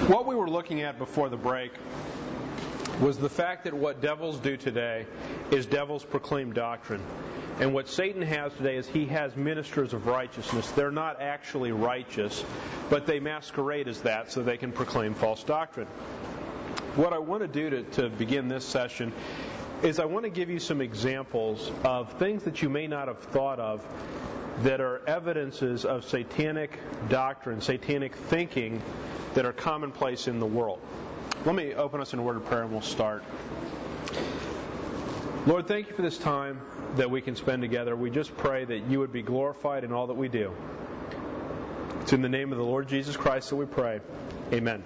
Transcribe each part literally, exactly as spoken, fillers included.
What we were looking at before the break was the fact that what devils do today is devils proclaim doctrine. And what Satan has today is he has ministers of righteousness. They're not actually righteous, but they masquerade as that so they can proclaim false doctrine. What I want to do to, to begin this session is I want to give you some examples of things that you may not have thought of that are evidences of satanic doctrine, satanic thinking that are commonplace in the world. Let me open us in a word of prayer and we'll start. Lord, thank you for this time that we can spend together. We just pray that you would be glorified in all that we do. It's in the name of the Lord Jesus Christ that we pray. Amen.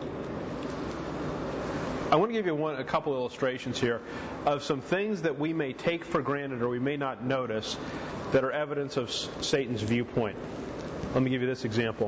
I want to give you one, a couple illustrations here of some things that we may take for granted or we may not notice that are evidence of Satan's viewpoint. Let me give you this example.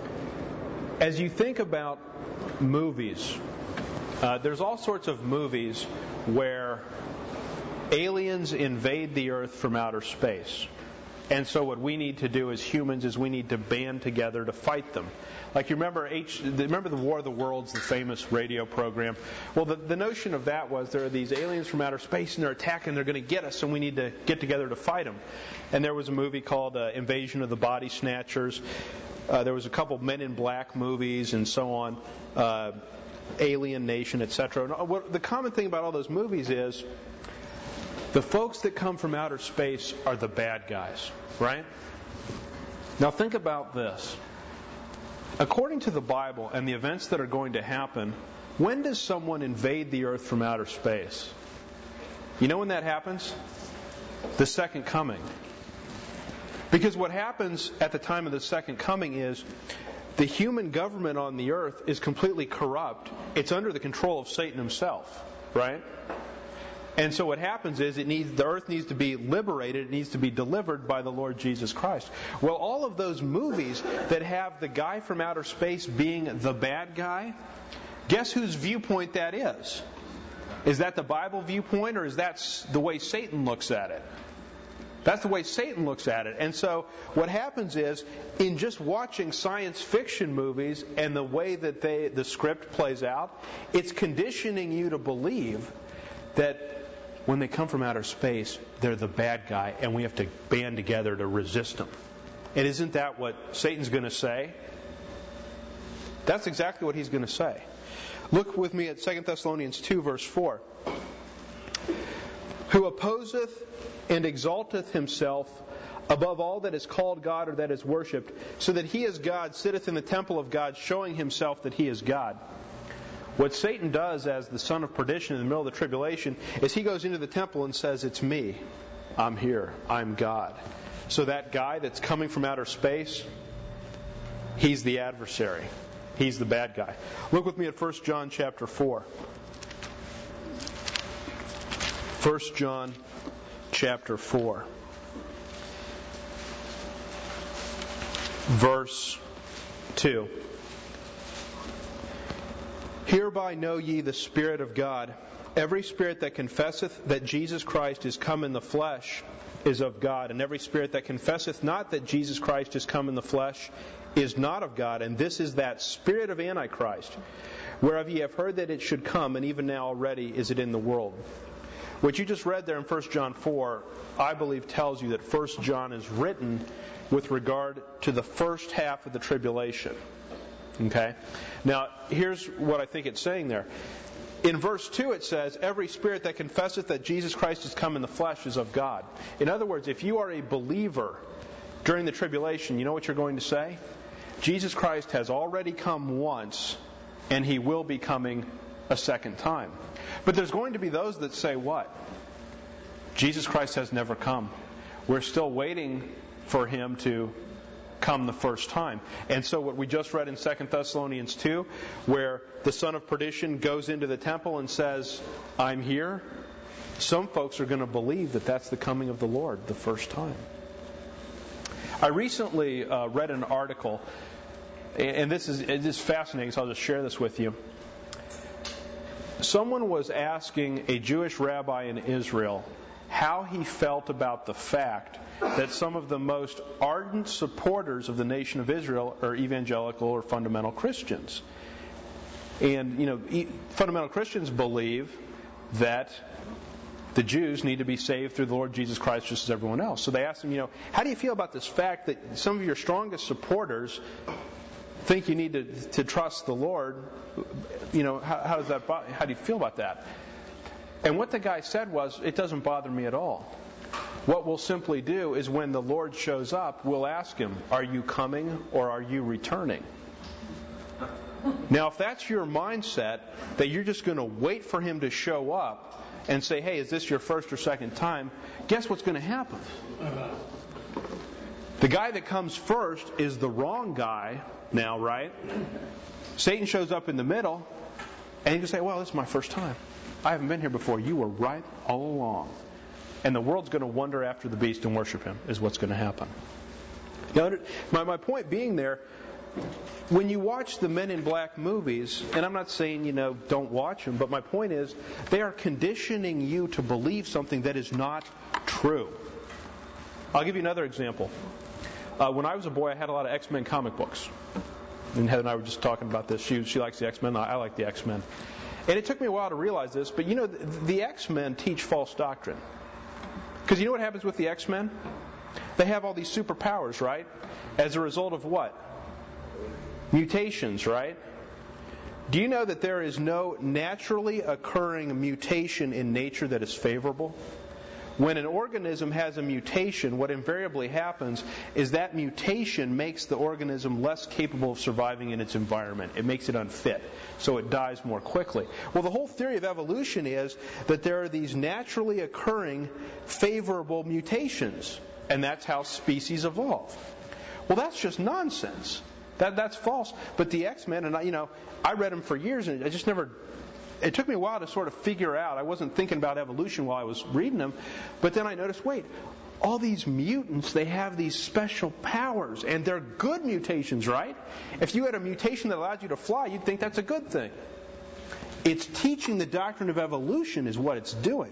As you think about movies, uh, there's all sorts of movies where aliens invade the earth from outer space. And so what we need to do as humans is we need to band together to fight them. Like you remember H, remember the War of the Worlds, the famous radio program? Well, the, the notion of that was there are these aliens from outer space and they're attacking, they're going to get us, and we need to get together to fight them. And there was a movie called uh, Invasion of the Body Snatchers. Uh, there was a couple Men in Black movies and so on, uh, Alien Nation, et cetera. And what, the common thing about all those movies is the folks that come from outer space are the bad guys, right? Now think about this. According to the Bible and the events that are going to happen, when does someone invade the earth from outer space? You know when that happens? The second coming. Because what happens at the time of the second coming is the human government on the earth is completely corrupt. It's under the control of Satan himself, right? And so what happens is it needs the earth needs to be liberated, it needs to be delivered by the Lord Jesus Christ. Well, all of those movies that have the guy from outer space being the bad guy, guess whose viewpoint that is? Is that the Bible viewpoint, or is that the way Satan looks at it? That's the way Satan looks at it. And so what happens is, in just watching science fiction movies and the way that they the script plays out, it's conditioning you to believe that when they come from outer space, they're the bad guy, and we have to band together to resist them. And isn't that what Satan's going to say? That's exactly what he's going to say. Look with me at Second Thessalonians two, verse four. Who opposeth and exalteth himself above all that is called God or that is worshipped, so that he as God sitteth in the temple of God, showing himself that he is God. What Satan does as the son of perdition in the middle of the tribulation is he goes into the temple and says, it's me. I'm here. I'm God. So that guy that's coming from outer space, he's the adversary. He's the bad guy. Look with me at First John chapter four. First John chapter four. Verse two. Hereby know ye the Spirit of God. Every spirit that confesseth that Jesus Christ is come in the flesh is of God. And every spirit that confesseth not that Jesus Christ is come in the flesh is not of God. And this is that spirit of Antichrist, whereof ye have heard that it should come, and even now already is it in the world. What you just read there in First John four, I believe tells you that First John is written with regard to the first half of the tribulation. Okay? Now, here's what I think it's saying there. In verse two it says, every spirit that confesseth that Jesus Christ is come in the flesh is of God. In other words, if you are a believer during the tribulation, you know what you're going to say? Jesus Christ has already come once, and He will be coming a second time. But there's going to be those that say what? Jesus Christ has never come. We're still waiting for Him to come the first time. And so what we just read in Second Thessalonians two, where the son of perdition goes into the temple and says, I'm here, some folks are going to believe that that's the coming of the Lord the first time. I recently uh, read an article, and this is, it is fascinating, so I'll just share this with you. Someone was asking a Jewish rabbi in Israel how he felt about the fact that some of the most ardent supporters of the nation of Israel are evangelical or fundamental Christians. And, you know, fundamental Christians believe that the Jews need to be saved through the Lord Jesus Christ just as everyone else. So they asked him, you know, how do you feel about this fact that some of your strongest supporters think you need to, to trust the Lord? You know, how, how does that, how do you feel about that? And what the guy said was, it doesn't bother me at all. What we'll simply do is when the Lord shows up, we'll ask him, are you coming or are you returning? Now, if that's your mindset, that you're just going to wait for him to show up and say, hey, is this your first or second time? Guess what's going to happen? The guy that comes first is the wrong guy now, right? Satan shows up in the middle, and you can say, well, this is my first time. I haven't been here before. You were right all along. And the world's going to wander after the beast and worship him, is what's going to happen. Now, my, my point being there, when you watch the Men in Black movies, and I'm not saying, you know, don't watch them, but my point is, they are conditioning you to believe something that is not true. I'll give you another example. Uh, when I was a boy, I had a lot of X-Men comic books. And Heather and I were just talking about this. She, she likes the X-Men, I, I like the X-Men. And it took me a while to realize this, but you know, the, the X-Men teach false doctrine. Because you know what happens with the X-Men? They have all these superpowers, right? As a result of what? Mutations, right? Do you know that there is no naturally occurring mutation in nature that is favorable? When an organism has a mutation, what invariably happens is that mutation makes the organism less capable of surviving in its environment. It makes it unfit, so it dies more quickly. Well, the whole theory of evolution is that there are these naturally occurring favorable mutations, and that's how species evolve. Well, that's just nonsense. That that's false. But the X-Men, and I, you know, I read them for years, and I just never. It took me a while to sort of figure out. I wasn't thinking about evolution while I was reading them, but then I noticed, wait, all these mutants, they have these special powers, and they're good mutations, right? If you had a mutation that allowed you to fly, you'd think that's a good thing. It's teaching the doctrine of evolution is what it's doing.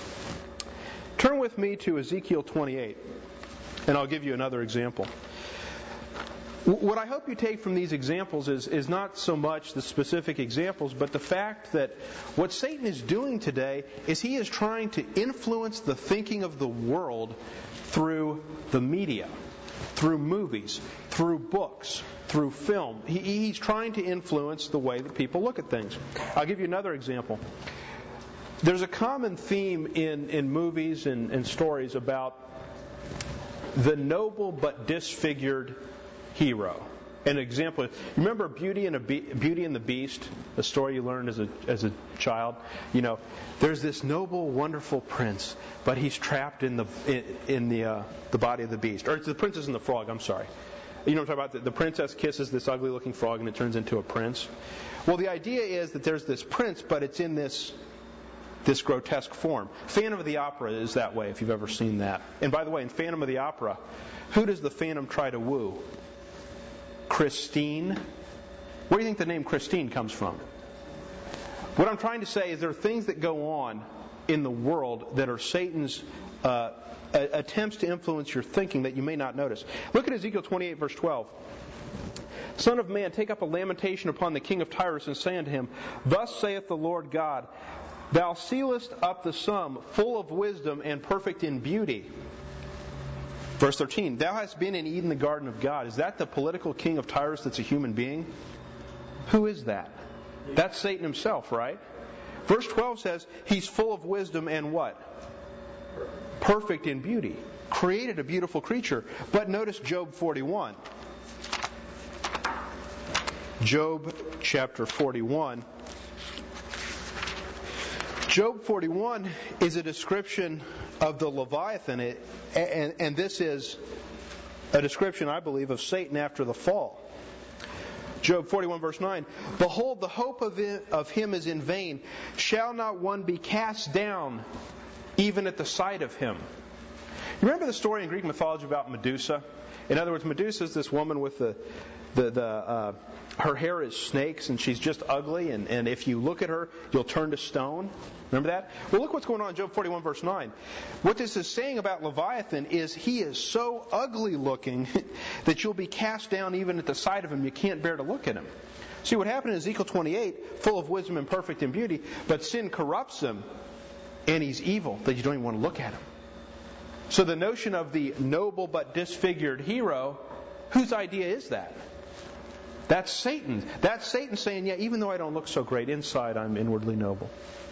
Turn with me to Ezekiel twenty-eight, and I'll give you another example. What I hope you take from these examples is, is not so much the specific examples, but the fact that what Satan is doing today is he is trying to influence the thinking of the world through the media, through movies, through books, through film. He, he's trying to influence the way that people look at things. I'll give you another example. There's a common theme in, in movies and, and stories about the noble but disfigured hero. An example, you remember Beauty and, a Be- Beauty and the Beast, a story you learned as a as a child? You know, there's this noble, wonderful prince, but he's trapped in the in, in the uh, the body of the beast. Or it's the Princess and the Frog, I'm sorry. You know what I'm talking about? The, the princess kisses this ugly-looking frog and it turns into a prince. Well, the idea is that there's this prince, but it's in this this grotesque form. Phantom of the Opera is that way, if you've ever seen that. And by the way, in Phantom of the Opera, who does the Phantom try to woo? Christine. Where do you think the name Christine comes from? What I'm trying to say is there are things that go on in the world that are Satan's uh, attempts to influence your thinking that you may not notice. Look at Ezekiel twenty-eight, verse twelve. Son of man, take up a lamentation upon the king of Tyrus and say unto him, Thus saith the Lord God, Thou sealest up the sum, full of wisdom and perfect in beauty. Verse thirteen, Thou hast been in Eden, the garden of God. Is that the political king of Tyrus that's a human being? Who is that? That's Satan himself, right? Verse twelve says, He's full of wisdom and what? Perfect in beauty. Created a beautiful creature. But notice Job forty-one. Job chapter forty-one. Job forty-one is a description of the Leviathan, and, and, and this is a description, I believe, of Satan after the fall. Job forty-one, verse nine, Behold, the hope of, it, of him is in vain. Shall not one be cast down, even at the sight of him? You remember the story in Greek mythology about Medusa? In other words, Medusa is this woman with the... the, the uh, her hair is snakes, and she's just ugly, and, and if you look at her, you'll turn to stone. Remember that? Well, look what's going on in Job forty-one, verse nine. What this is saying about Leviathan is he is so ugly looking that you'll be cast down even at the sight of him. You can't bear to look at him. See, what happened in Ezekiel twenty-eight, full of wisdom and perfect in beauty, but sin corrupts him, and he's evil, that you don't even want to look at him. So the notion of the noble but disfigured hero, whose idea is that? That's Satan. That's Satan saying, yeah, even though I don't look so great, inside I'm inwardly noble.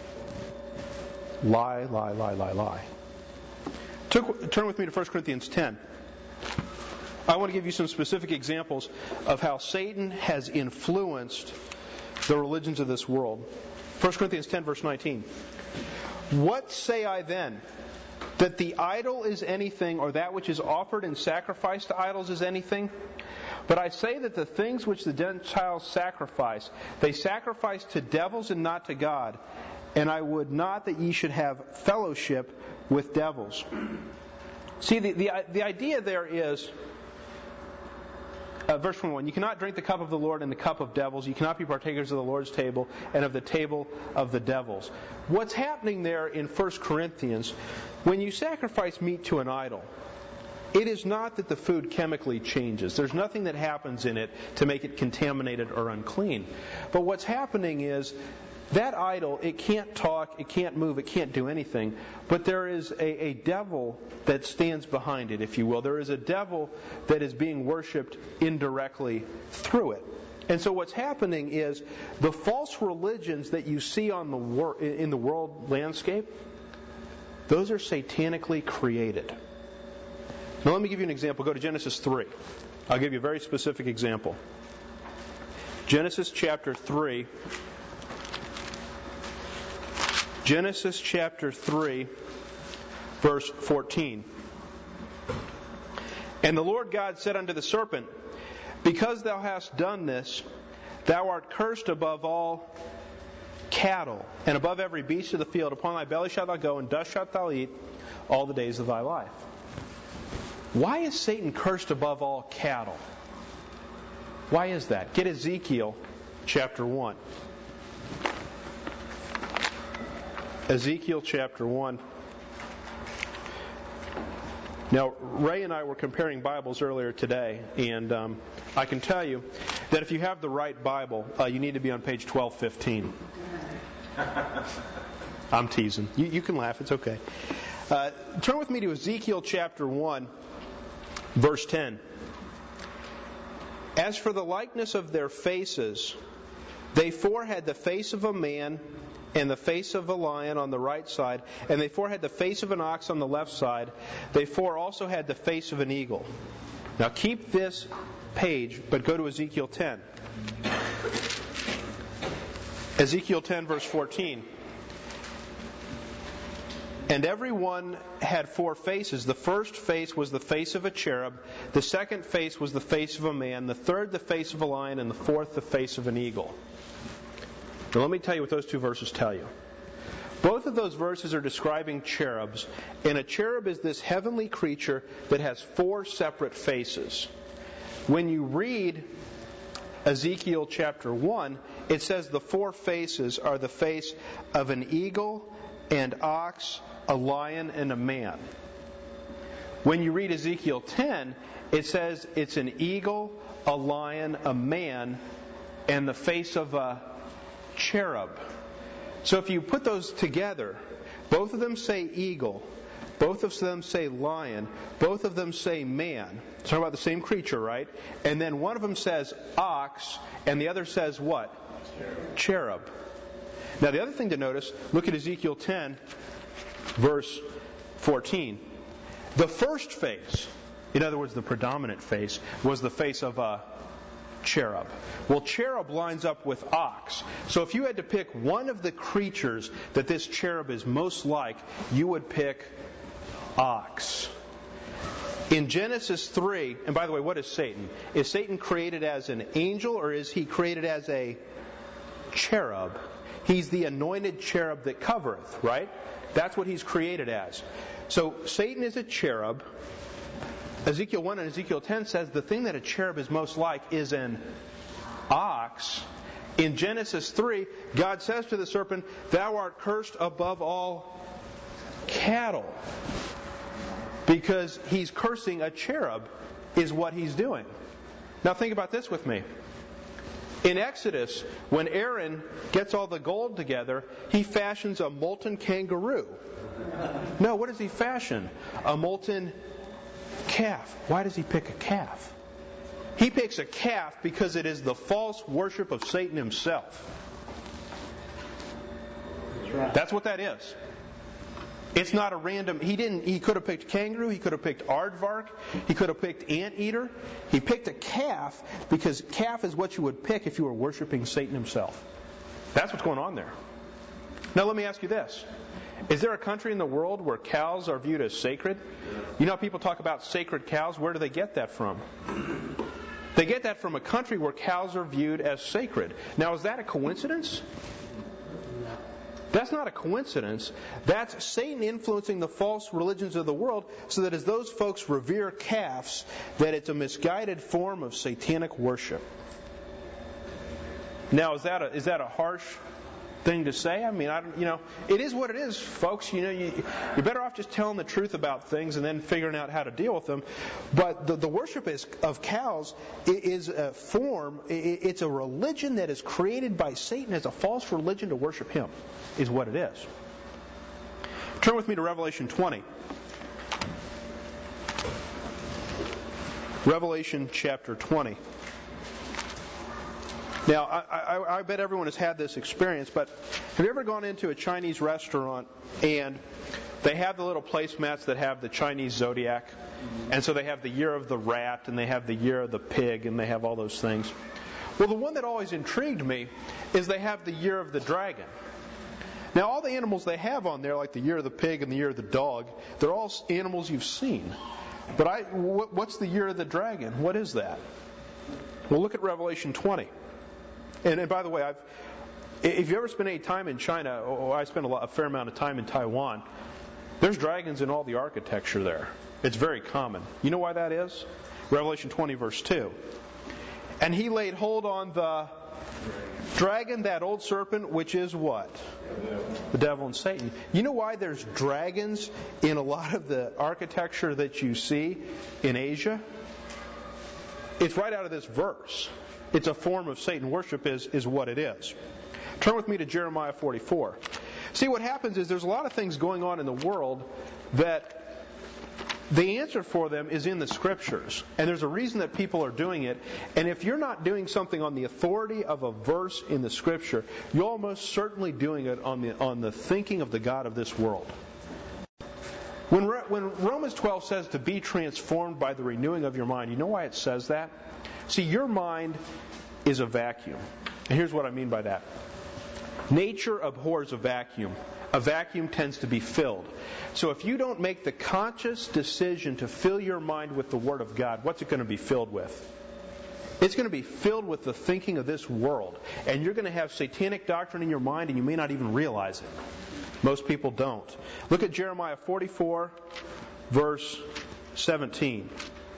Lie, lie, lie, lie, lie. Turn with me to First Corinthians ten. I want to give you some specific examples of how Satan has influenced the religions of this world. First Corinthians ten, verse nineteen. What say I then? That the idol is anything, or that which is offered in sacrifice to idols is anything? But I say that the things which the Gentiles sacrifice, they sacrifice to devils and not to God. And I would not that ye should have fellowship with devils. See, the, the, the idea there is, uh, verse twenty-one, you cannot drink the cup of the Lord and the cup of devils. You cannot be partakers of the Lord's table and of the table of the devils. What's happening there in First Corinthians, when you sacrifice meat to an idol, it is not that the food chemically changes. There's nothing that happens in it to make it contaminated or unclean. But what's happening is, that idol, it can't talk, it can't move, it can't do anything. But there is a, a devil that stands behind it, if you will. There is a devil that is being worshipped indirectly through it. And so what's happening is the false religions that you see on the wor- in the world landscape, those are satanically created. Now let me give you an example. Go to Genesis three. I'll give you a very specific example. Genesis chapter three. Genesis chapter three, verse fourteen. And the Lord God said unto the serpent, Because thou hast done this, thou art cursed above all cattle, and above every beast of the field. Upon thy belly shalt thou go, and dust shalt thou eat all the days of thy life. Why is Satan cursed above all cattle? Why is that? Get Ezekiel chapter one. Ezekiel chapter one. Now, Ray and I were comparing Bibles earlier today, and um, I can tell you that if you have the right Bible, uh, you need to be on page twelve fifteen. I'm teasing. You, you can laugh. It's okay. Uh, turn with me to Ezekiel chapter one, verse ten. As for the likeness of their faces, they four had the face of a man and the face of a lion on the right side, and they four had the face of an ox on the left side. They four also had the face of an eagle. Now keep this page, but go to Ezekiel ten. Ezekiel ten, verse fourteen. And every one had four faces. The first face was the face of a cherub. The second face was the face of a man. The third the face of a lion. And the fourth the face of an eagle. Now let me tell you what those two verses tell you. Both of those verses are describing cherubs. And a cherub is this heavenly creature that has four separate faces. When you read Ezekiel chapter one, it says the four faces are the face of an eagle, and ox, a lion, and a man. When you read Ezekiel ten, it says it's an eagle, a lion, a man, and the face of a cherub. So if you put those together, both of them say eagle, both of them say lion, both of them say man. Talking about the same creature, right? And then one of them says ox, and the other says what? Cherub. Cherub. Now the other thing to notice, look at Ezekiel ten, verse fourteen. The first face, in other words, the predominant face, was the face of a cherub. Well, cherub lines up with ox. So if you had to pick one of the creatures that this cherub is most like, you would pick ox. In Genesis three, and by the way, what is Satan? Is Satan created as an angel, or is he created as a cherub? He's the anointed cherub that covereth, right? That's what he's created as. So Satan is a cherub. Ezekiel one and Ezekiel ten says the thing that a cherub is most like is an ox. In Genesis three, God says to the serpent, "Thou art cursed above all cattle." Because he's cursing a cherub is what he's doing. Now think about this with me. In Exodus, when Aaron gets all the gold together, he fashions a molten kangaroo. No, what does he fashion? A molten calf. Why does he pick a calf? He picks a calf because it is the false worship of Satan himself. That's right. That's what that is. It's not a random. He didn't. He could have picked kangaroo. He could have picked aardvark. He could have picked anteater. He picked a calf because calf is what you would pick if you were worshiping Satan himself. That's what's going on there. Now let me ask you this: is there a country in the world where cows are viewed as sacred? You know how people talk about sacred cows? Where do they get that from? They get that from a country where cows are viewed as sacred. Now, is that a coincidence? That's not a coincidence. That's Satan influencing the false religions of the world so that as those folks revere calves, that it's a misguided form of satanic worship. Now, is that a, is that a harsh thing to say? I mean, I don't, you know, it is what it is, folks. You know, you, you're better off just telling the truth about things and then figuring out how to deal with them. But the, the worship is, of cows is a form, it's a religion that is created by Satan as a false religion to worship him, is what it is. Turn with me to Revelation twenty. Revelation chapter twenty. Now, I, I, I bet everyone has had this experience, but have you ever gone into a Chinese restaurant and they have the little placemats that have the Chinese zodiac? And so they have the year of the rat, and they have the year of the pig, and they have all those things. Well, the one that always intrigued me is they have the year of the dragon. Now, all the animals they have on there, like the year of the pig and the year of the dog, they're all animals you've seen. But I, what's the year of the dragon? What is that? Well, look at Revelation twenty. And, and by the way, I've, if you ever spent any time in China, or I spent a, lot, a fair amount of time in Taiwan, there's dragons in all the architecture there. It's very common. You know why that is? Revelation twenty, verse two. And he laid hold on the dragon, that old serpent, which is what? The devil and Satan. You know why there's dragons in a lot of the architecture that you see in Asia? It's right out of this verse. It's a form of Satan worship is, is what it is. Turn with me to Jeremiah forty-four. See, what happens is there's a lot of things going on in the world that the answer for them is in the Scriptures. And there's a reason that people are doing it. And if you're not doing something on the authority of a verse in the Scripture, you're almost certainly doing it on the, on the thinking of the God of this world. When, when Romans twelve says to be transformed by the renewing of your mind, you know why it says that? See, your mind is a vacuum. And here's what I mean by that. Nature abhors a vacuum. A vacuum tends to be filled. So if you don't make the conscious decision to fill your mind with the Word of God, what's it going to be filled with? It's going to be filled with the thinking of this world. And you're going to have satanic doctrine in your mind, and you may not even realize it. Most people don't. Look at Jeremiah forty-four, verse seventeen.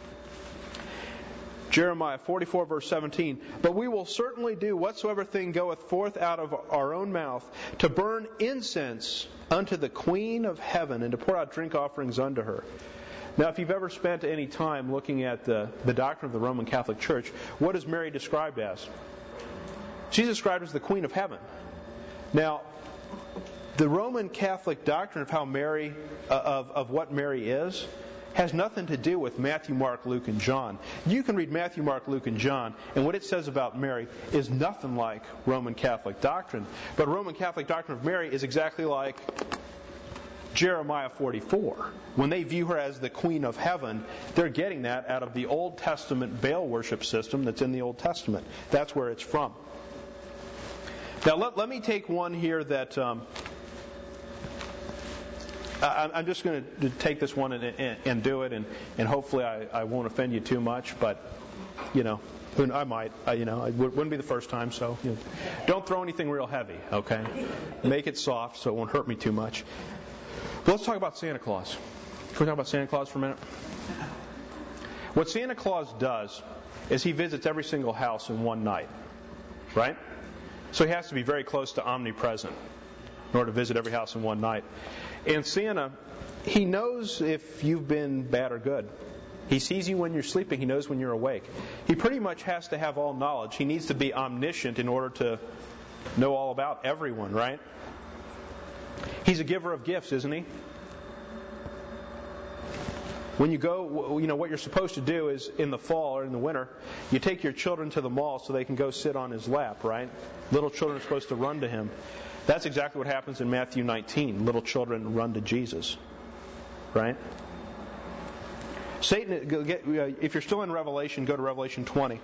Jeremiah forty-four, verse seventeen. But we will certainly do whatsoever thing goeth forth out of our own mouth, to burn incense unto the Queen of heaven, and to pour out drink offerings unto her. Now, if you've ever spent any time looking at the, the doctrine of the Roman Catholic Church, what is Mary described as? She's described as the Queen of heaven. Now, the Roman Catholic doctrine of how Mary, uh, of, of what Mary is, has nothing to do with Matthew, Mark, Luke, and John. You can read Matthew, Mark, Luke, and John, and what it says about Mary is nothing like Roman Catholic doctrine. But Roman Catholic doctrine of Mary is exactly like Jeremiah forty-four. When they view her as the Queen of heaven, they're getting that out of the Old Testament Baal worship system that's in the Old Testament. That's where it's from. Now, let, let me take one here that... Um, I'm just going to take this one and, and, and do it, and, and hopefully I, I won't offend you too much, but, you know, I might, I, you know, it wouldn't be the first time, so you know, don't throw anything real heavy, okay? Make it soft so it won't hurt me too much. But let's talk about Santa Claus. Can we talk about Santa Claus for a minute? What Santa Claus does is he visits every single house in one night, right? So he has to be very close to omnipresent in order to visit every house in one night. And Santa, he knows if you've been bad or good. He sees you when you're sleeping. He knows when you're awake. He pretty much has to have all knowledge. He needs to be omniscient in order to know all about everyone, right? He's a giver of gifts, isn't he? When you go, you know, what you're supposed to do is in the fall or in the winter, you take your children to the mall so they can go sit on his lap, right? Little children are supposed to run to him. That's exactly what happens in Matthew nineteen. Little children run to Jesus, right? Satan, if you're still in Revelation, go to Revelation twenty.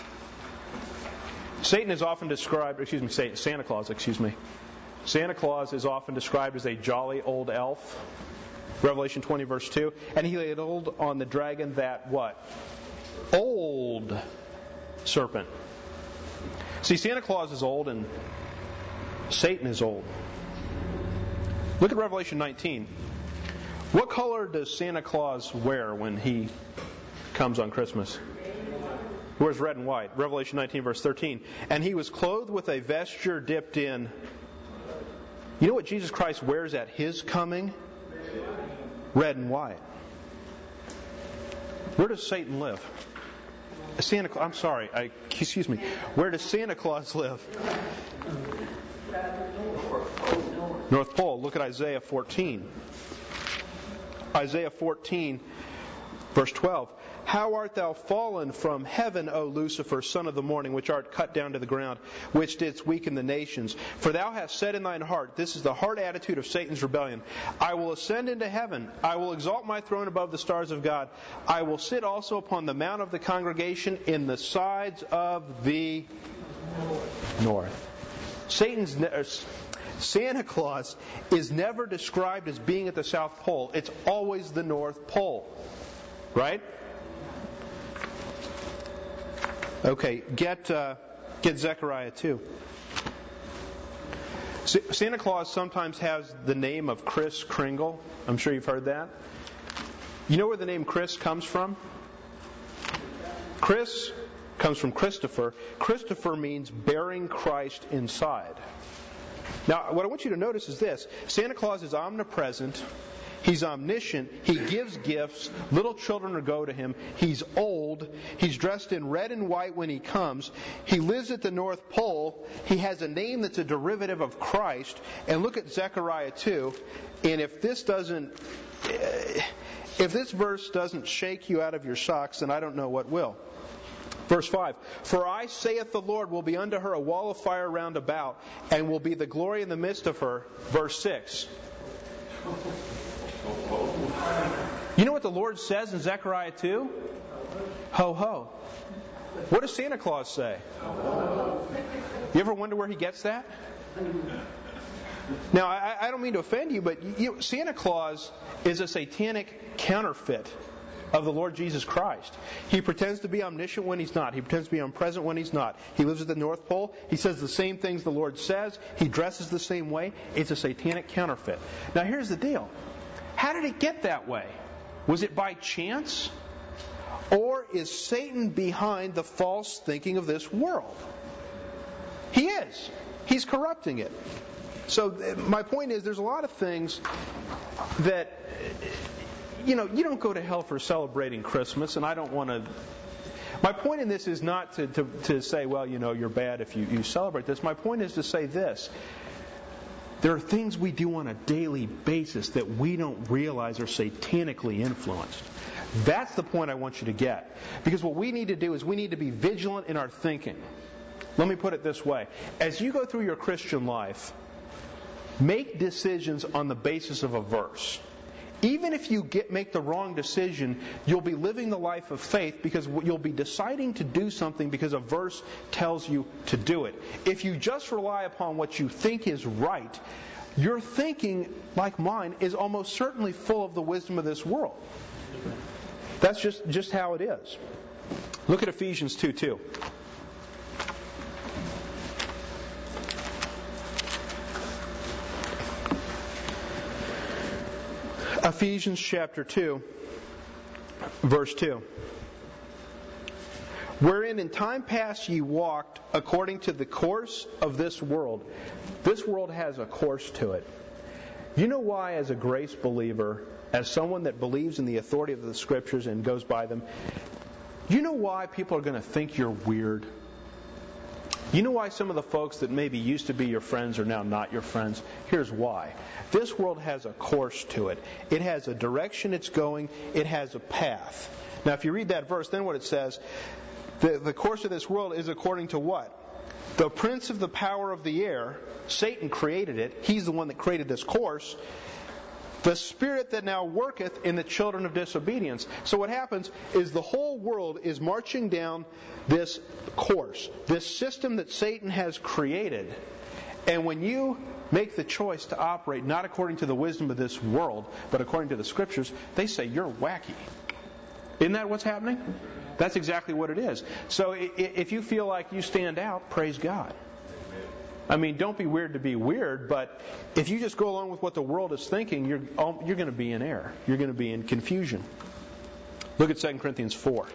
Satan is often described, excuse me, Satan, Santa Claus, excuse me. Santa Claus is often described as a jolly old elf. Revelation twenty, verse two. And he laid hold on the dragon, that what? Old serpent. See, Santa Claus is old and Satan is old. Look at Revelation nineteen. What color does Santa Claus wear when he comes on Christmas? He wears red and white. Revelation nineteen, verse thirteen. And he was clothed with a vesture dipped in. You know what Jesus Christ wears at His coming? Red and white. Where does Satan live? Santa Claus. I'm sorry. I, excuse me. Where does Santa Claus live? North Pole. Look at Isaiah fourteen. Isaiah fourteen, verse twelve. How art thou fallen from heaven, O Lucifer, son of the morning, which art cut down to the ground, which didst weaken the nations? For thou hast said in thine heart, this is the heart attitude of Satan's rebellion, I will ascend into heaven, I will exalt my throne above the stars of God, I will sit also upon the mount of the congregation in the sides of the north. Satan's Santa Claus is never described as being at the South Pole. It's always the North Pole. Right? Okay, get uh, get Zechariah two. Santa Claus sometimes has the name of Kris Kringle. I'm sure you've heard that. You know where the name Chris comes from? Chris comes from Christopher. Christopher means bearing Christ inside. Now, what I want you to notice is this. Santa Claus is omnipresent. He's omniscient. He gives gifts. Little children go to him. He's old. He's dressed in red and white when he comes. He lives at the North Pole. He has a name that's a derivative of Christ. And look at Zechariah two. And if this doesn't, if this verse doesn't shake you out of your socks, then I don't know what will. Verse five, For I, saith the Lord, will be unto her a wall of fire round about, and will be the glory in the midst of her. Verse six. You know what the Lord says in Zechariah two? Ho, ho. What does Santa Claus say? You ever wonder where he gets that? Now, I, I don't mean to offend you, but you, Santa Claus is a satanic counterfeit of the Lord Jesus Christ. He pretends to be omniscient when He's not. He pretends to be omnipresent when He's not. He lives at the North Pole. He says the same things the Lord says. He dresses the same way. It's a satanic counterfeit. Now here's the deal. How did it get that way? Was it by chance? Or is Satan behind the false thinking of this world? He is. He's corrupting it. So my point is, there's a lot of things that, you know, you don't go to hell for celebrating Christmas, and I don't want to... My point in this is not to, to, to say, well, you know, you're bad if you, you celebrate this. My point is to say this. There are things we do on a daily basis that we don't realize are satanically influenced. That's the point I want you to get. Because what we need to do is we need to be vigilant in our thinking. Let me put it this way. As you go through your Christian life, make decisions on the basis of a verse. Even if you get make the wrong decision, you'll be living the life of faith because you'll be deciding to do something because a verse tells you to do it. If you just rely upon what you think is right, your thinking, like mine, is almost certainly full of the wisdom of this world. That's just, just how it is. Look at Ephesians two two. Ephesians chapter two, verse two. Wherein in time past ye walked according to the course of this world. This world has a course to it. You know why, as a grace believer, as someone that believes in the authority of the Scriptures and goes by them, you know why people are going to think you're weird? You know why some of the folks that maybe used to be your friends are now not your friends? Here's why. This world has a course to it. It has a direction it's going. It has a path. Now, if you read that verse, then what it says, the, the course of this world is according to what? The prince of the power of the air, Satan created it. He's the one that created this course. The spirit that now worketh in the children of disobedience. So what happens is the whole world is marching down this course, this system that Satan has created. And when you make the choice to operate not according to the wisdom of this world, but according to the Scriptures, they say you're wacky. Isn't that what's happening? That's exactly what it is. So if you feel like you stand out, praise God. I mean, don't be weird to be weird, but if you just go along with what the world is thinking, you're you're going to be in error. You're going to be in confusion. Look at Second Corinthians four.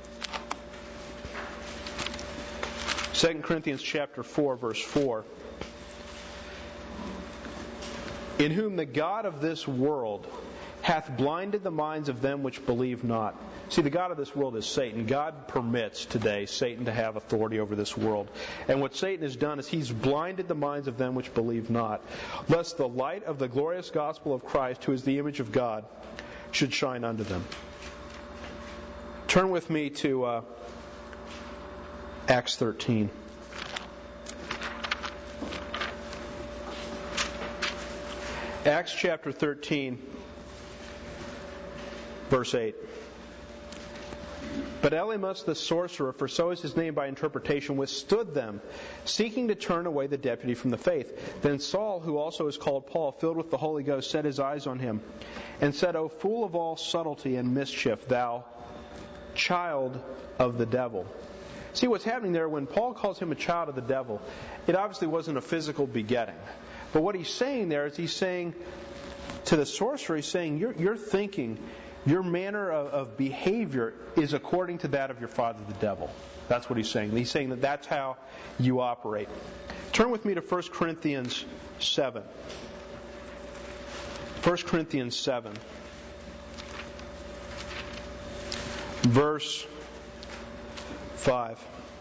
Second Corinthians chapter four, verse four. In whom the God of this world hath blinded the minds of them which believe not. See, the God of this world is Satan. God permits today Satan to have authority over this world. And what Satan has done is he's blinded the minds of them which believe not, lest the light of the glorious gospel of Christ, who is the image of God, should shine unto them. Turn with me to uh, Acts thirteen. Acts chapter thirteen, verse eight. But Elymas the sorcerer, for so is his name by interpretation, withstood them, seeking to turn away the deputy from the faith. Then Saul, who also is called Paul, filled with the Holy Ghost, set his eyes on him, and said, O fool of all subtlety and mischief, thou child of the devil. See, what's happening there, when Paul calls him a child of the devil, it obviously wasn't a physical begetting. But what he's saying there is he's saying to the sorcerer, he's saying, you're, you're thinking, your manner of, of behavior is according to that of your father the devil. That's what he's saying. He's saying that that's how you operate. Turn with me to First Corinthians seven. First Corinthians seven. Verse five.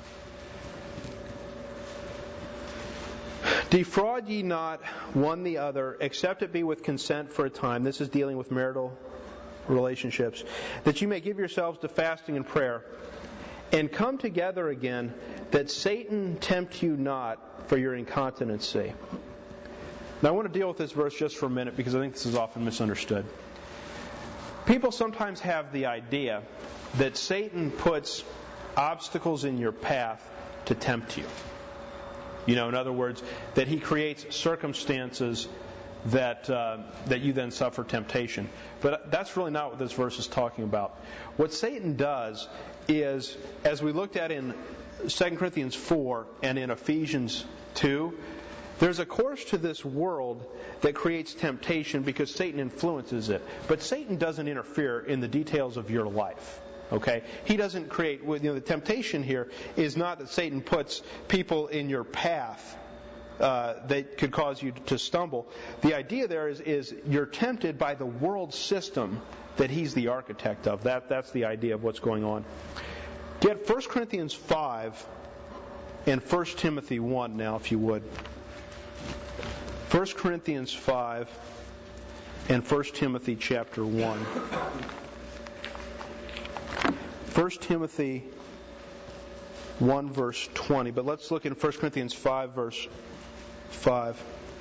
Defraud ye not one the other, except it be with consent for a time. This is dealing with marital relationships. That you may give yourselves to fasting and prayer, and come together again, that Satan tempt you not for your incontinency. Now I want to deal with this verse just for a minute, because I think this is often misunderstood. People sometimes have the idea that Satan puts obstacles in your path to tempt you. You know, in other words, that he creates circumstances that uh, that you then suffer temptation. But that's really not what this verse is talking about. What Satan does is, as we looked at in Second Corinthians four and in Ephesians two, there's a course to this world that creates temptation because Satan influences it. But Satan doesn't interfere in the details of your life. Okay? He doesn't create, you know, the temptation here is not that Satan puts people in your path uh, that could cause you to stumble. The idea there is, is you're tempted by the world system that he's the architect of. That, that's the idea of what's going on. Get First Corinthians five and First Timothy one now, if you would. First Corinthians five and First Timothy chapter one. First Timothy one verse twenty, but let's look in First Corinthians five verse five.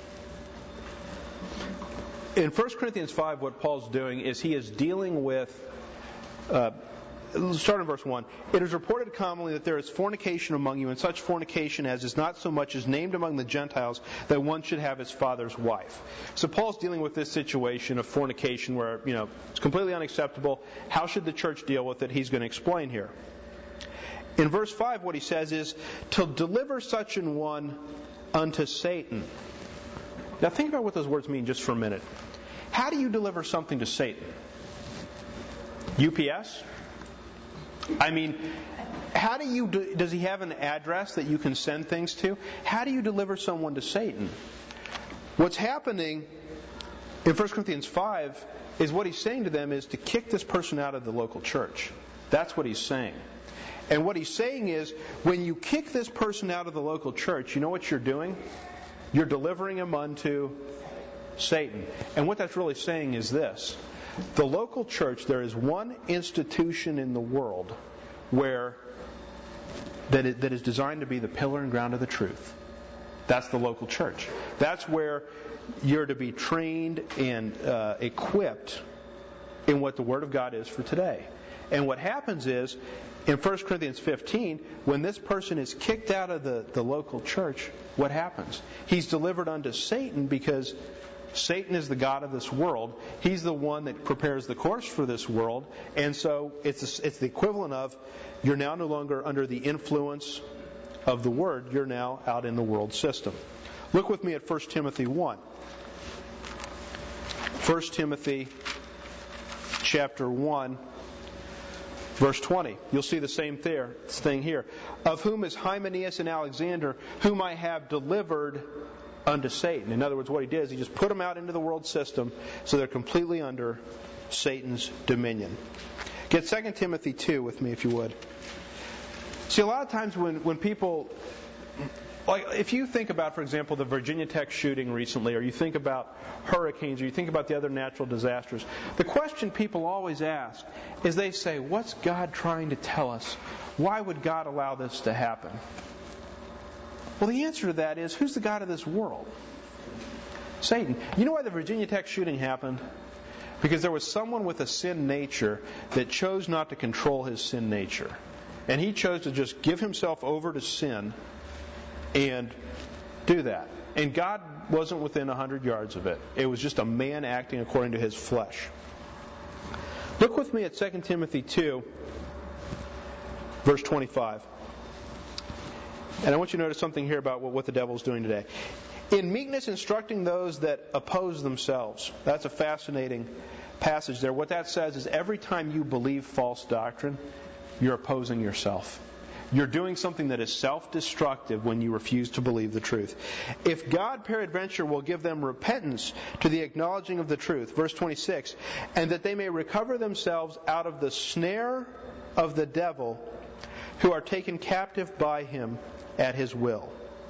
In First Corinthians five, what Paul's doing is he is dealing with, uh, start in verse one. It is reported commonly that there is fornication among you, and such fornication as is not so much as named among the Gentiles, that one should have his father's wife. So Paul's dealing with this situation of fornication where, you know, it's completely unacceptable. How should the church deal with it? He's going to explain here. In verse five, what he says is, to deliver such an one unto Satan. Now think about what those words mean just for a minute. How do you deliver something to Satan? U P S? I mean, how do you do, does he have an address that you can send things to? How do you deliver someone to Satan? What's happening in First Corinthians five, is what he's saying to them is to kick this person out of the local church. That's what he's saying. And what he's saying is, when you kick this person out of the local church, you know what you're doing? You're delivering him unto Satan. And what that's really saying is this. The local church, there is one institution in the world where that is, that is designed to be the pillar and ground of the truth. That's the local church. That's where you're to be trained and uh, equipped in what the Word of God is for today. And what happens is, in First Corinthians fifteen, when this person is kicked out of the, the local church, what happens? He's delivered unto Satan, because Satan is the god of this world. He's the one that prepares the course for this world. And so it's a, it's the equivalent of, you're now no longer under the influence of the Word. You're now out in the world system. Look with me at First Timothy one. First Timothy chapter one. Verse twenty, you'll see the same thing here. Of whom is Hymenaeus and Alexander, whom I have delivered unto Satan. In other words, what he did is he just put them out into the world system, so they're completely under Satan's dominion. Get Second Timothy two with me, if you would. See, a lot of times when, when people... Like, if you think about, for example, the Virginia Tech shooting recently, or you think about hurricanes, or you think about the other natural disasters, the question people always ask is, they say, what's God trying to tell us? Why would God allow this to happen? Well, the answer to that is, who's the God of this world? Satan. You know why the Virginia Tech shooting happened? Because there was someone with a sin nature that chose not to control his sin nature. And he chose to just give himself over to sin and do that. And God wasn't within a hundred yards of it. It was just a man acting according to his flesh. Look with me at Second Timothy two, verse twenty-five. And I want you to notice something here about what, what the devil's doing today. In meekness instructing those that oppose themselves. That's a fascinating passage there. What that says is, every time you believe false doctrine, you're opposing yourself. You're doing something that is self-destructive when you refuse to believe the truth. If God peradventure will give them repentance to the acknowledging of the truth, verse twenty-six, and that they may recover themselves out of the snare of the devil, who are taken captive by him at his will.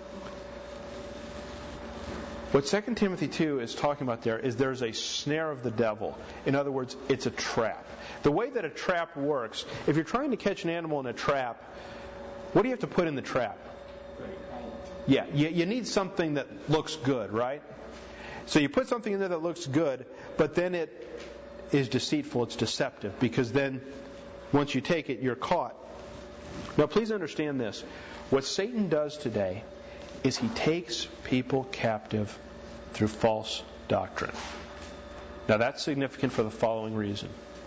What Second Timothy two is talking about there is, there's a snare of the devil. In other words, it's a trap. The way that a trap works, if you're trying to catch an animal in a trap, what do you have to put in the trap? Yeah, you, you need something that looks good, right? So you put something in there that looks good, but then it is deceitful, it's deceptive, because then once you take it, you're caught. Now please understand this. What Satan does today is he takes people captive through false doctrine. Now that's significant for the following reason.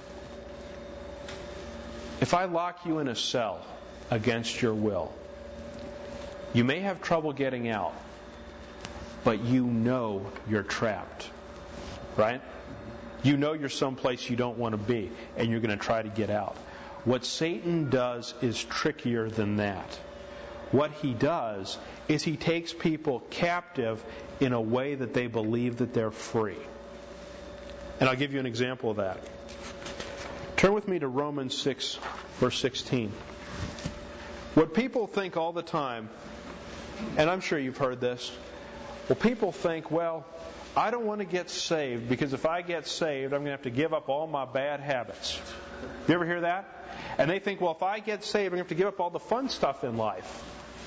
If I lock you in a cell against your will, you may have trouble getting out, but you know you're trapped, right? You know you're someplace you don't want to be, and you're going to try to get out. What Satan does is trickier than that. What he does is he takes people captive in a way that they believe that they're free. And I'll give you an example of that. Turn with me to Romans six, verse sixteen. What people think all the time, and I'm sure you've heard this, well, people think, well, I don't want to get saved, because if I get saved, I'm going to have to give up all my bad habits. You ever hear that? And they think, well, if I get saved, I'm going to have to give up all the fun stuff in life.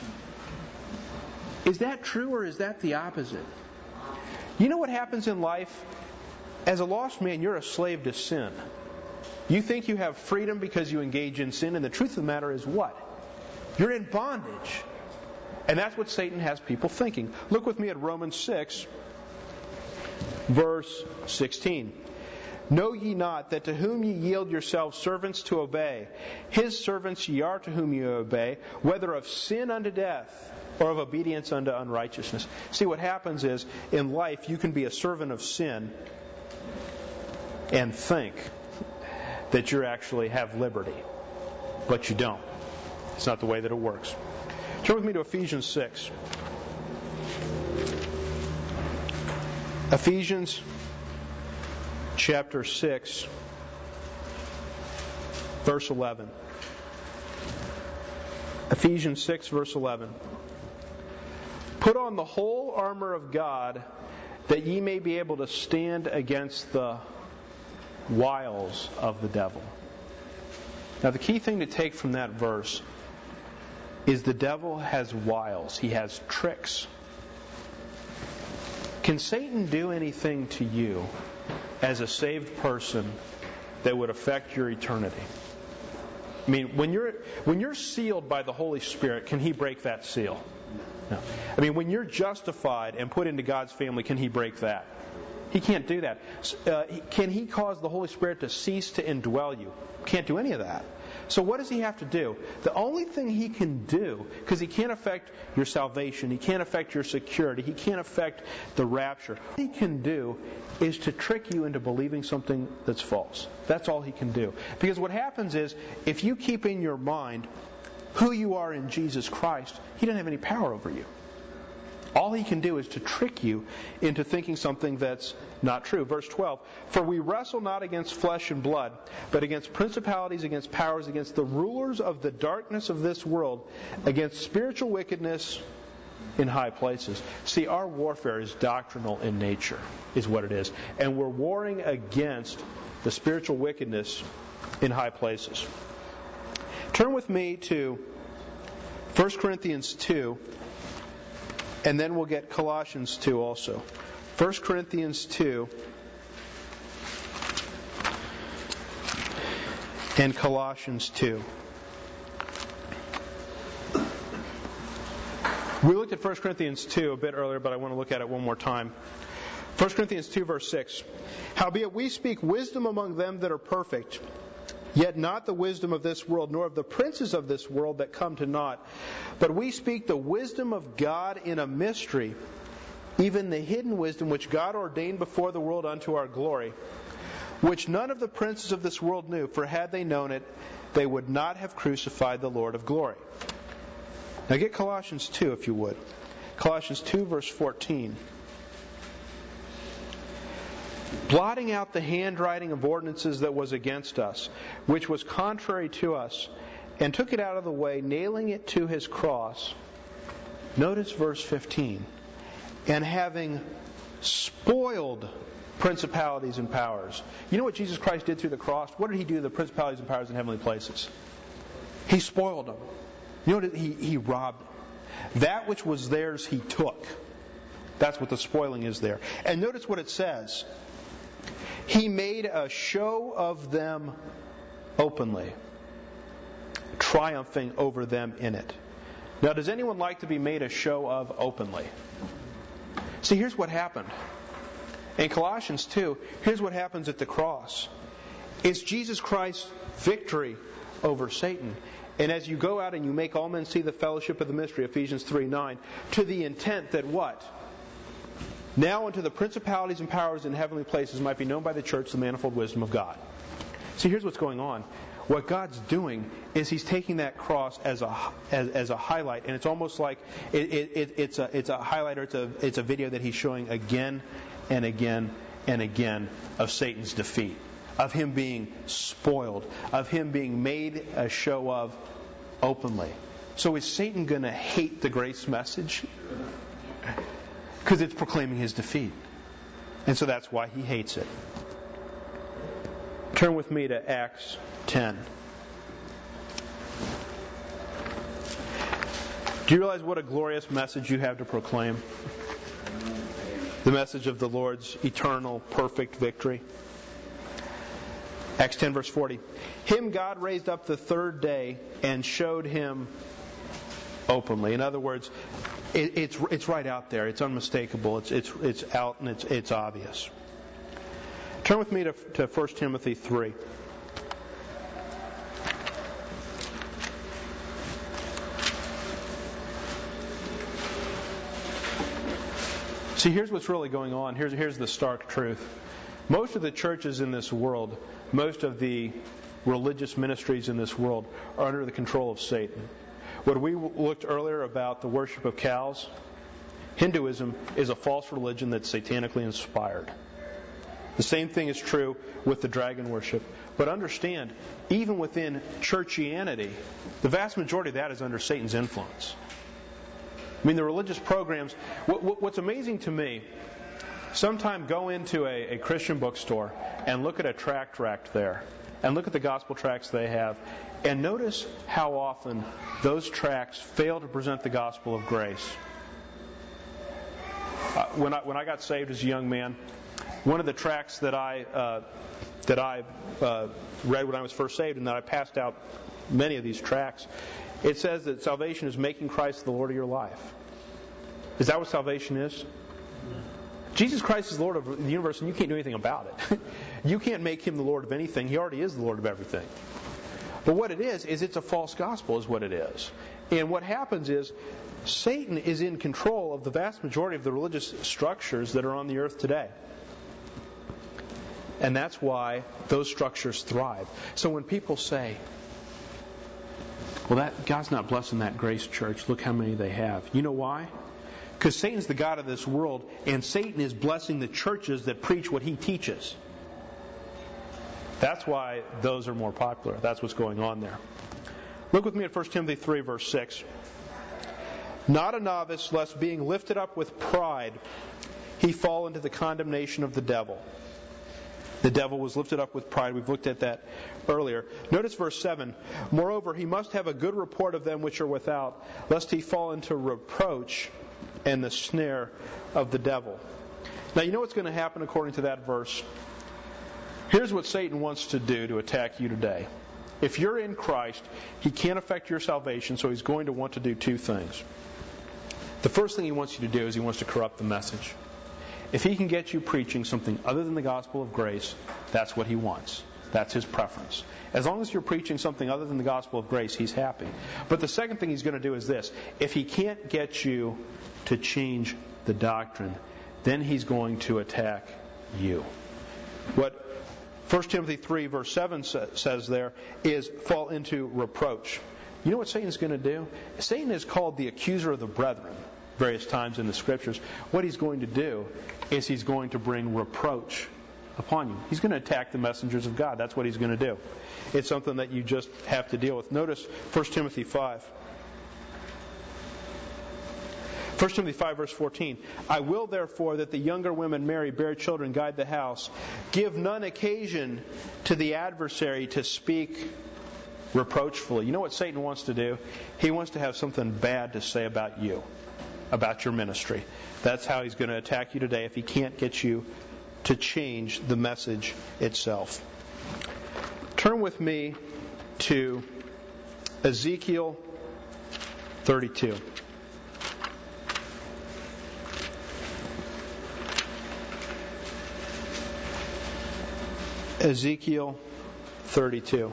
Is that true, or is that the opposite? You know what happens in life? As a lost man, you're a slave to sin. You think you have freedom because you engage in sin, and the truth of the matter is what? You're in bondage. And that's what Satan has people thinking. Look with me at Romans six, verse sixteen. Know ye not that to whom ye yield yourselves servants to obey, his servants ye are to whom ye obey, whether of sin unto death, or of obedience unto unrighteousness. See, what happens is, in life, you can be a servant of sin and think that you actually have liberty. But you don't. It's not the way that it works. Turn with me to Ephesians six. Ephesians chapter six, verse eleven. Ephesians six, verse eleven. Put on the whole armor of God, that ye may be able to stand against the wiles of the devil. Now, the key thing to take from that verse is the devil has wiles. He has tricks. Can Satan do anything to you as a saved person that would affect your eternity? I mean, when you're when you're sealed by the Holy Spirit, can he break that seal? No. I mean, when you're justified and put into God's family, can he break that? He can't do that. Uh, can he cause the Holy Spirit to cease to indwell you? Can't do any of that. So what does he have to do? The only thing he can do, because he can't affect your salvation, he can't affect your security, he can't affect the rapture. What he can do is to trick you into believing something that's false. That's all he can do. Because what happens is, if you keep in your mind who you are in Jesus Christ, he doesn't have any power over you. All he can do is to trick you into thinking something that's not true. Verse twelve, for we wrestle not against flesh and blood, but against principalities, against powers, against the rulers of the darkness of this world, against spiritual wickedness in high places. See, our warfare is doctrinal in nature, is what it is. And we're warring against the spiritual wickedness in high places. Turn with me to First Corinthians two. And then we'll get Colossians two also. First Corinthians two and Colossians two. We looked at First Corinthians two a bit earlier, but I want to look at it one more time. First Corinthians two, verse six. Howbeit we speak wisdom among them that are perfect, yet not the wisdom of this world, nor of the princes of this world that come to naught. But we speak the wisdom of God in a mystery, even the hidden wisdom which God ordained before the world unto our glory, which none of the princes of this world knew, for had they known it, they would not have crucified the Lord of glory. Now get Colossians two, if you would. Colossians two, verse fourteen. Blotting out the handwriting of ordinances that was against us, which was contrary to us, and took it out of the way, nailing it to his cross. Notice verse fifteen. And having spoiled principalities and powers. You know what Jesus Christ did through the cross? What did he do to the principalities and powers in heavenly places? He spoiled them. You know what he, he robbed them. That which was theirs he took. That's what the spoiling is there. And notice what it says. He made a show of them openly, triumphing over them in it. Now, does anyone like to be made a show of openly? See, here's what happened. In Colossians two, here's what happens at the cross. It's Jesus Christ's victory over Satan. And as you go out and you make all men see the fellowship of the mystery, Ephesians three nine, to the intent that what? Now unto the principalities and powers in heavenly places might be known by the church the manifold wisdom of God. See, here's what's going on. What God's doing is He's taking that cross as a as, as a highlight, and it's almost like it, it, it's a it's a highlighter. It's a it's a video that He's showing again and again and again of Satan's defeat, of him being spoiled, of him being made a show of openly. So is Satan going to hate the grace message? Because it's proclaiming his defeat. And so that's why he hates it. Turn with me to Acts ten. Do you realize what a glorious message you have to proclaim? The message of the Lord's eternal, perfect victory. Acts ten, verse forty. Him God raised up the third day and showed him openly. In other words, it, it's it's right out there. It's unmistakable. It's it's it's out and it's it's obvious. Turn with me to to First Timothy three. See, here's what's really going on. Here's here's the stark truth. Most of the churches in this world, most of the religious ministries in this world are under the control of Satan. What we looked earlier about the worship of cows, Hinduism is a false religion that's satanically inspired. The same thing is true with the dragon worship. But understand, even within churchianity, the vast majority of that is under Satan's influence. I mean, the religious programs, what, what's amazing to me, sometime go into a, a Christian bookstore and look at a tract rack there, and look at the gospel tracts they have, and notice how often those tracts fail to present the gospel of grace. Uh, when I when I got saved as a young man, one of the tracts that I uh, that I uh, read when I was first saved, and that I passed out many of these tracts, it says that salvation is making Christ the Lord of your life. Is that what salvation is? Jesus Christ is the Lord of the universe, and you can't do anything about it. You can't make Him the Lord of anything. He already is the Lord of everything. But what it is, is it's a false gospel is what it is. And what happens is, Satan is in control of the vast majority of the religious structures that are on the earth today. And that's why those structures thrive. So when people say, well, that God's not blessing that Grace Church, look how many they have. You know why? Because Satan's the god of this world, and Satan is blessing the churches that preach what he teaches. That's why those are more popular. That's what's going on there. Look with me at First Timothy three, verse six. Not a novice, lest being lifted up with pride, he fall into the condemnation of the devil. The devil was lifted up with pride. We've looked at that earlier. Notice verse seven. Moreover, he must have a good report of them which are without, lest he fall into reproach and the snare of the devil. Now, you know what's going to happen according to that verse? Here's what Satan wants to do to attack you today. If you're in Christ, he can't affect your salvation, so he's going to want to do two things. The first thing he wants you to do is he wants to corrupt the message. If he can get you preaching something other than the gospel of grace, that's what he wants. That's his preference. As long as you're preaching something other than the gospel of grace, he's happy. But the second thing he's going to do is this. If he can't get you to change the doctrine, then he's going to attack you. What First Timothy three, verse seven says there is fall into reproach. You know what Satan's going to do? Satan is called the accuser of the brethren various times in the Scriptures. What he's going to do is he's going to bring reproach upon you. He's going to attack the messengers of God. That's what he's going to do. It's something that you just have to deal with. Notice First Timothy five. First Timothy five, verse fourteen. I will therefore that the younger women marry, bear children, guide the house. Give none occasion to the adversary to speak reproachfully. You know what Satan wants to do? He wants to have something bad to say about you, about your ministry. That's how he's going to attack you today if he can't get you to change the message itself. Turn with me to Ezekiel thirty-two. Ezekiel thirty-two.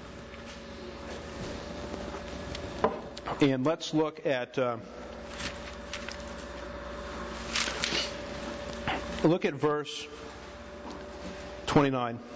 And let's look at uh, look at verse twenty-nine.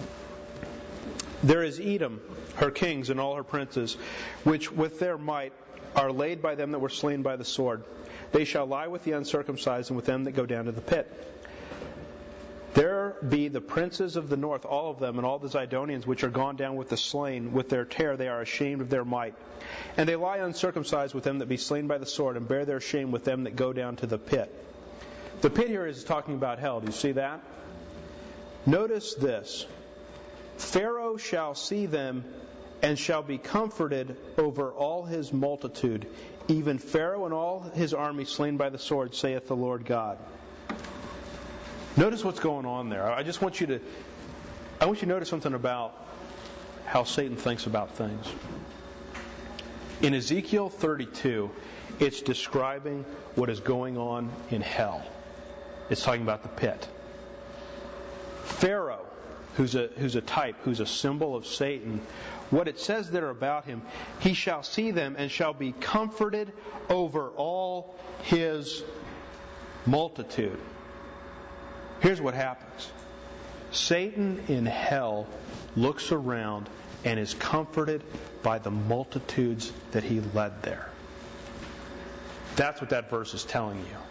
There is Edom, her kings and all her princes, which with their might are laid by them that were slain by the sword. They shall lie with the uncircumcised and with them that go down to the pit. There be the princes of the north, all of them, and all the Zidonians which are gone down with the slain, with their terror they are ashamed of their might. And they lie uncircumcised with them that be slain by the sword, and bear their shame with them that go down to the pit. The pit here is talking about hell. Do you see that? Notice this. Pharaoh shall see them, and shall be comforted over all his multitude, even Pharaoh and all his army slain by the sword, saith the Lord God. Notice what's going on there. I just want you to I want you to notice something about how Satan thinks about things. In Ezekiel thirty-two, it's describing what is going on in hell. It's talking about the pit. Pharaoh, who's a who's a type, who's a symbol of Satan, what it says there about him, he shall see them and shall be comforted over all his multitude. Here's what happens. Satan in hell looks around and is comforted by the multitudes that he led there. That's what that verse is telling you.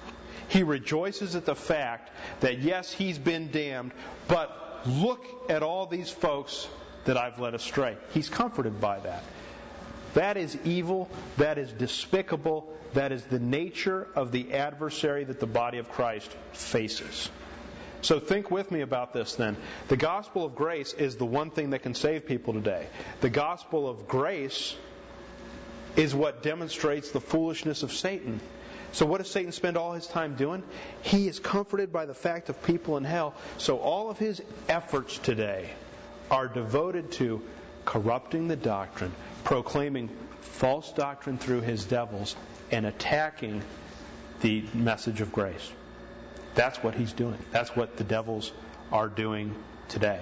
He rejoices at the fact that, yes, he's been damned, but look at all these folks that I've led astray. He's comforted by that. That is evil. That is despicable. That is the nature of the adversary that the body of Christ faces. So think with me about this then. The gospel of grace is the one thing that can save people today. The gospel of grace is what demonstrates the foolishness of Satan. So what does Satan spend all his time doing? He is comforted by the fact of people in hell. So all of his efforts today are devoted to corrupting the doctrine, proclaiming false doctrine through his devils, and attacking the message of grace. That's what he's doing. That's what the devils are doing today.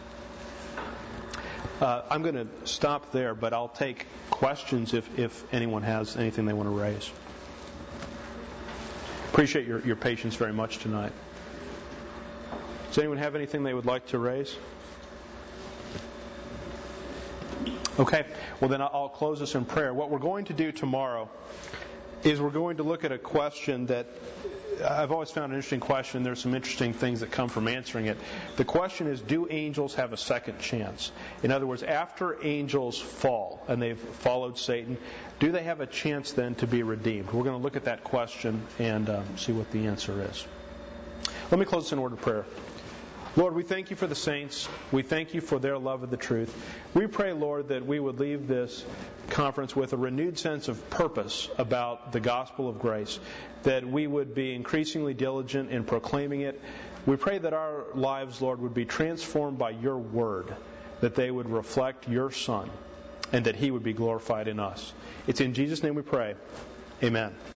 Uh, I'm going to stop there, but I'll take questions if, if anyone has anything they want to raise. Appreciate your, your patience very much tonight. Does anyone have anything they would like to raise? Okay, well then I'll close this in prayer. What we're going to do tomorrow is we're going to look at a question that I've always found an interesting question. There's some interesting things that come from answering it. The question is, do angels have a second chance? In other words, after angels fall and they've followed Satan, do they have a chance then to be redeemed? We're going to look at that question and um, see what the answer is. Let me close this in word of prayer. Lord, we thank you for the saints. We thank you for their love of the truth. We pray, Lord, that we would leave this conference with a renewed sense of purpose about the gospel of grace, that we would be increasingly diligent in proclaiming it. We pray that our lives, Lord, would be transformed by your word, that they would reflect your Son, and that he would be glorified in us. It's in Jesus' name we pray. Amen.